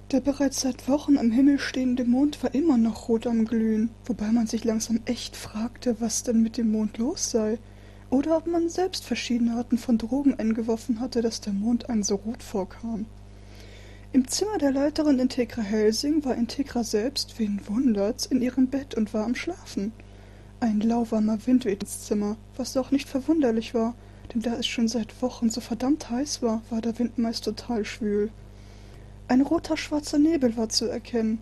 Der bereits seit Wochen am Himmel stehende Mond war immer noch rot am Glühen, wobei man sich langsam echt fragte, was denn mit dem Mond los sei. Oder ob man selbst verschiedene Arten von Drogen eingeworfen hatte, dass der Mond einem so rot vorkam. Im Zimmer der Leiterin Integra Helsing war Integra selbst, wen wundert's, in ihrem Bett und war am Schlafen. Ein lauwarmer Wind wehte ins Zimmer, was auch nicht verwunderlich war, denn da es schon seit Wochen so verdammt heiß war, war der Wind meist total schwül. Ein roter, schwarzer Nebel war zu erkennen.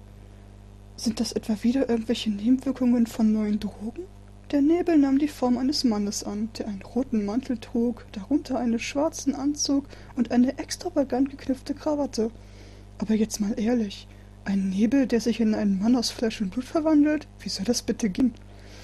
Sind das etwa wieder irgendwelche Nebenwirkungen von neuen Drogen? Der Nebel nahm die Form eines Mannes an, der einen roten Mantel trug, darunter einen schwarzen Anzug und eine extravagant geknüpfte Krawatte. Aber jetzt mal ehrlich, ein Nebel, der sich in einen Mann aus Fleisch und Blut verwandelt? Wie soll das bitte gehen?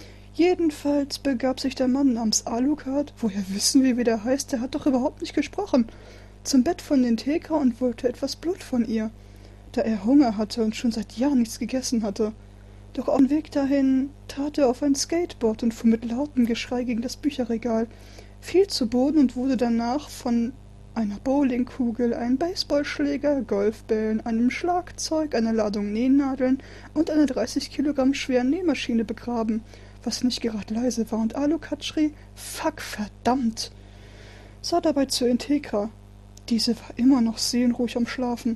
Jedenfalls begab sich der Mann namens Alucard, woher wissen wir, wie der heißt, der hat doch überhaupt nicht gesprochen, zum Bett von Integra und wollte etwas Blut von ihr, da er Hunger hatte und schon seit Jahren nichts gegessen hatte. Doch auf dem Weg dahin trat er auf ein Skateboard und fuhr mit lautem Geschrei gegen das Bücherregal, fiel zu Boden und wurde danach von einer Bowlingkugel, einem Baseballschläger, Golfbällen, einem Schlagzeug, einer Ladung Nähnadeln und einer 30 Kilogramm schweren Nähmaschine begraben, was nicht gerade leise war, und Alucard schrie, »Fuck, verdammt!« Sah dabei zu Integra. Diese war immer noch seelenruhig am Schlafen.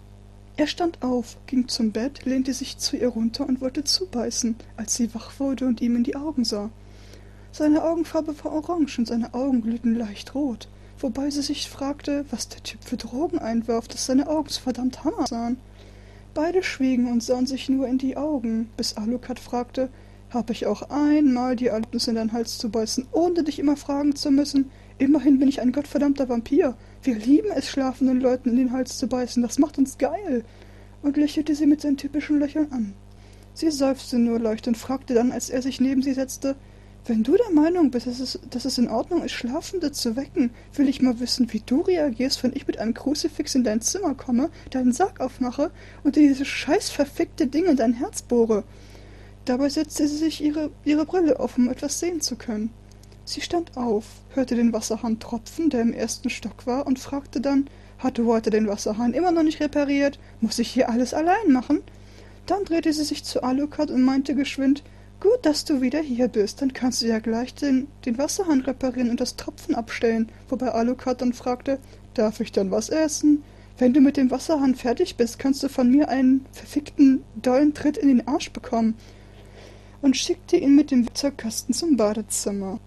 Er stand auf, ging zum Bett, lehnte sich zu ihr runter und wollte zubeißen, als sie wach wurde und ihm in die Augen sah. Seine Augenfarbe war orange und seine Augen glühten leicht rot, wobei sie sich fragte, was der Typ für Drogen einwarf, dass seine Augen so verdammt hammer sahen. Beide schwiegen und sahen sich nur in die Augen, bis Alucard fragte, »Hab ich auch einmal die Erlaubnis in deinen Hals zu beißen, ohne dich immer fragen zu müssen? Immerhin bin ich ein gottverdammter Vampir. Wir lieben es, schlafenden Leuten in den Hals zu beißen. Das macht uns geil.« Und lächelte sie mit seinem typischen Lächeln an. Sie seufzte nur leicht und fragte dann, als er sich neben sie setzte, »Wenn du der Meinung bist, dass es in Ordnung ist, Schlafende zu wecken, will ich mal wissen, wie du reagierst, wenn ich mit einem Kruzifix in dein Zimmer komme, deinen Sarg aufmache und dir dieses scheiß verfickte Ding in dein Herz bohre.« Dabei setzte sie sich ihre Brille auf, um etwas sehen zu können. Sie stand auf, hörte den Wasserhahn tropfen, der im ersten Stock war, und fragte dann, »Hat du heute den Wasserhahn immer noch nicht repariert? Muss ich hier alles allein machen?« Dann drehte sie sich zu Alucard und meinte geschwind, »Gut, dass du wieder hier bist, dann kannst du ja gleich den Wasserhahn reparieren und das Tropfen abstellen«, wobei Alucard dann fragte, »Darf ich dann was essen? Wenn du mit dem Wasserhahn fertig bist, kannst du von mir einen verfickten, dollen Tritt in den Arsch bekommen«, und schickte ihn mit dem Werkzeugkasten zum Badezimmer.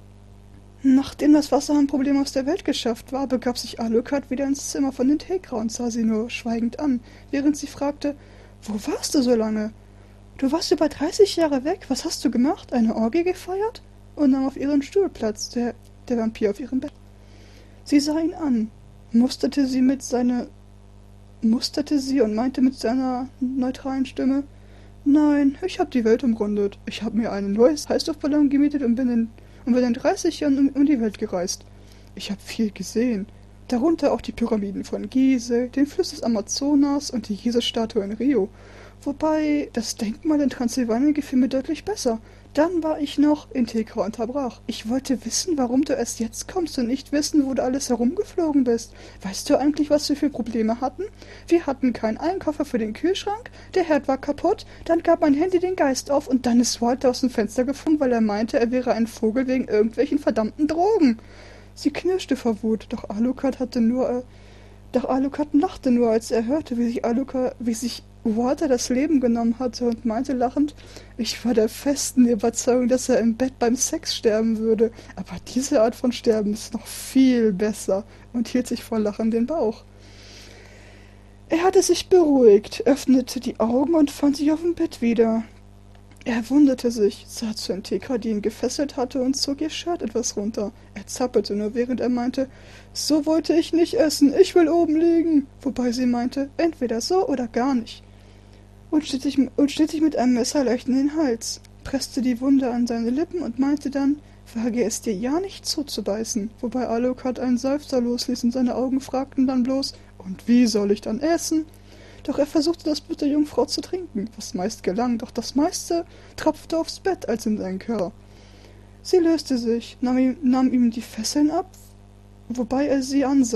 Nachdem das Wasserhahnproblem aus der Welt geschafft war, begab sich Alucard wieder ins Zimmer von Integra und sah sie nur schweigend an, während sie fragte, »Wo warst du so lange? Du warst über 30 Jahre weg, was hast du gemacht? Eine Orgie gefeiert?« Und nahm auf ihren Stuhl Platz, der Vampir auf ihrem Bett. Sie sah ihn an, musterte sie und meinte mit seiner neutralen Stimme, »Nein, ich habe die Welt umrundet. Ich habe mir ein neues Heißluftballon gemietet und bin in 30 Jahren um die Welt gereist. Ich habe viel gesehen. Darunter auch die Pyramiden von Gizeh, den Fluss des Amazonas und die Jesus-Statue in Rio. Wobei das Denkmal in Transsilvanien gefiel mir deutlich besser. Dann war ich noch, Integra unterbrach. Ich wollte wissen, warum du erst jetzt kommst und nicht wissen, wo du alles herumgeflogen bist. Weißt du eigentlich, was wir für Probleme hatten? Wir hatten keinen Einkoffer für den Kühlschrank, der Herd war kaputt, dann gab mein Handy den Geist auf und dann ist Walter aus dem Fenster geflogen, weil er meinte, er wäre ein Vogel wegen irgendwelchen verdammten Drogen. Sie knirschte vor Wut, doch Alucard lachte nur, als er hörte, wie sich Walter das Leben genommen hatte und meinte lachend, ich war der festen Überzeugung, dass er im Bett beim Sex sterben würde, aber diese Art von Sterben ist noch viel besser, und hielt sich vor Lachen den Bauch. Er hatte sich beruhigt, öffnete die Augen und fand sich auf dem Bett wieder. Er wunderte sich, sah zu Integra, die ihn gefesselt hatte, und zog ihr Shirt etwas runter. Er zappelte nur, während er meinte, »So wollte ich nicht essen, ich will oben liegen«, wobei sie meinte, entweder so oder gar nicht. Und schnitt sich mit einem Messer leicht in den Hals, presste die Wunde an seine Lippen und meinte dann, wage es dir ja nicht zuzubeißen, wobei Alucard einen Seufzer losließ und seine Augen fragten dann bloß, und wie soll ich dann essen? Doch er versuchte das Blut der Jungfrau zu trinken, was meist gelang, doch das meiste tropfte aufs Bett als in seinen Körper. Sie löste sich, nahm ihm die Fesseln ab, wobei er sie ansah.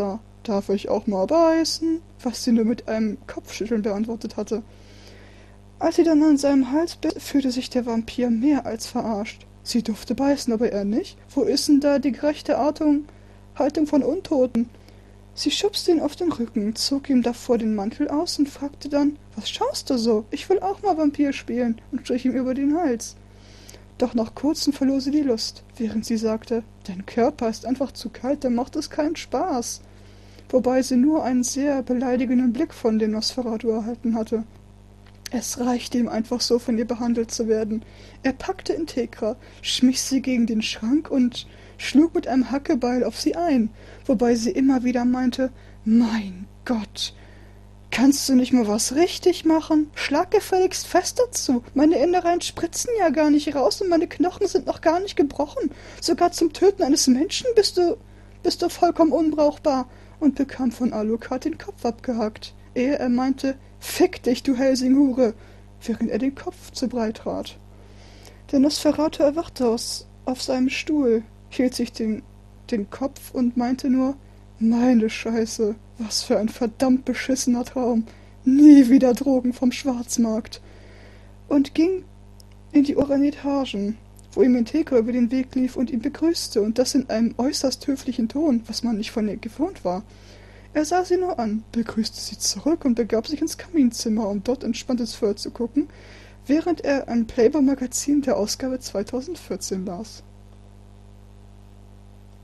Darf ich auch mal beißen? Was sie nur mit einem Kopfschütteln beantwortet hatte. Als sie dann an seinem Hals biss, fühlte sich der Vampir mehr als verarscht. Sie durfte beißen, aber er nicht. Wo ist denn da die gerechte Haltung von Untoten? Sie schubste ihn auf den Rücken, zog ihm davor den Mantel aus und fragte dann, »Was schaust du so? Ich will auch mal Vampir spielen«, und strich ihm über den Hals. Doch nach kurzem verlor sie die Lust, während sie sagte, »Dein Körper ist einfach zu kalt, dann macht es keinen Spaß«, wobei sie nur einen sehr beleidigenden Blick von dem Nosferatu erhalten hatte. Es reichte ihm einfach so, von ihr behandelt zu werden. Er packte Integra, schmiss sie gegen den Schrank und schlug mit einem Hackebeil auf sie ein, wobei sie immer wieder meinte, »Mein Gott, kannst du nicht mal was richtig machen? Schlag gefälligst fest dazu. Meine Innereien spritzen ja gar nicht raus und meine Knochen sind noch gar nicht gebrochen. Sogar zum Töten eines Menschen bist du vollkommen unbrauchbar«, und bekam von Alucard den Kopf abgehackt, ehe er meinte, »Fick dich, du Helsinghure«, während er den Kopf zu breit trat. Der Nosferatu erwachte auf seinem Stuhl, hielt sich den Kopf und meinte nur, »Meine Scheiße, was für ein verdammt beschissener Traum. Nie wieder Drogen vom Schwarzmarkt«, und ging in die oberen Etagen, wo ihm Integra über den Weg lief und ihn begrüßte, und das in einem äußerst höflichen Ton, was man nicht von ihr gewohnt war. Er sah sie nur an, begrüßte sie zurück und begab sich ins Kaminzimmer, um dort entspanntes Feuer zu gucken, während er ein Playboy-Magazin der Ausgabe 2014 las.